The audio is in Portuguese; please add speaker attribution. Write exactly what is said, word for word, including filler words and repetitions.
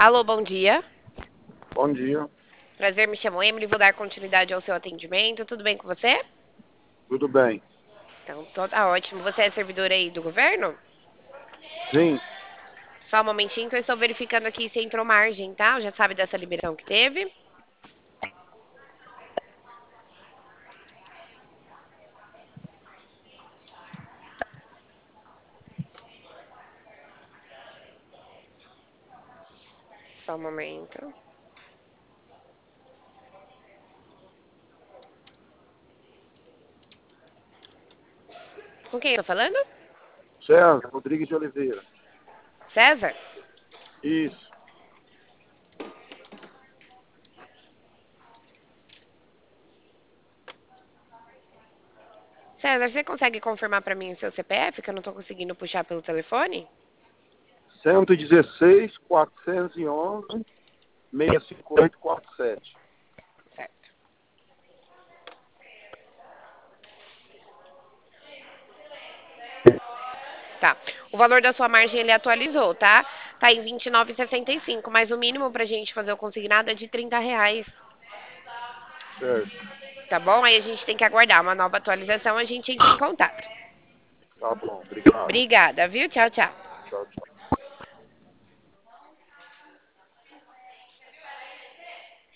Speaker 1: Alô, bom dia.
Speaker 2: Bom dia,
Speaker 1: Prazer, me chamo Emily, vou dar continuidade ao seu atendimento. Tudo bem com você?
Speaker 2: tudo bem?
Speaker 1: Então, tô- tá ótimo. Você é servidor aí do governo?
Speaker 2: Sim,
Speaker 1: Só um momentinho que eu estou verificando aqui se entrou margem, tá? Já sabe dessa liberação que teve? Só um momento. Com quem eu tô falando?
Speaker 2: César Rodrigues de Oliveira.
Speaker 1: César?
Speaker 2: Isso,
Speaker 1: César, você consegue confirmar pra mim o seu C P F, que eu não tô conseguindo puxar pelo telefone?
Speaker 2: cento e dezesseis, quatrocentos e onze, seiscentos e cinquenta e oito, quarenta e sete.
Speaker 1: Certo. Tá. O valor da sua margem ele atualizou, tá? Tá em vinte e nove e sessenta e cinco, mas o mínimo pra gente fazer o consignado é de trinta reais.
Speaker 2: Certo,
Speaker 1: Tá bom? Aí a gente tem que aguardar uma nova atualização, a gente entra em contato.
Speaker 2: tá bom, obrigado.
Speaker 1: Obrigada, viu? Tchau, tchau.
Speaker 2: Tchau, tchau.